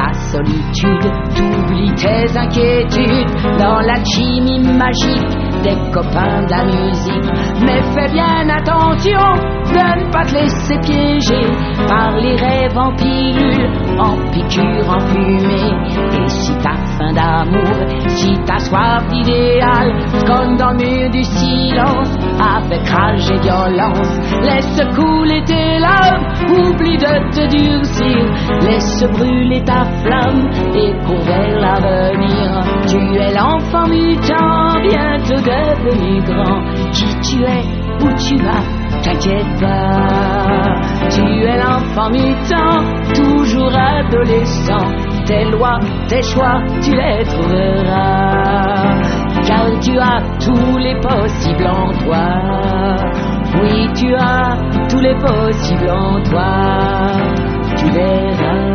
ta solitude, t'oublies tes inquiétudes dans l'alchimie magique des copains de la musique. Mais fais bien attention de ne pas te laisser piéger par les rêves en pilule, en piqûre, en fumée. Et si t'as faim d'amour, si t'as soif d'idéal, comme dans le mur du silence, avec rage et violence, laisse couler tes larmes, oublie de te durcir, laisse brûler ta flamme et cours vers l'avenir. Tu es l'enfant mutant, bientôt devenu grand. Qui tu es, où tu vas, t'inquiète pas. Tu es l'enfant mutant, toujours adolescent. Tes lois, tes choix, tu les trouveras. Car tu as tous les possibles en toi. Oui, tu as tous les possibles en toi. Tu verras.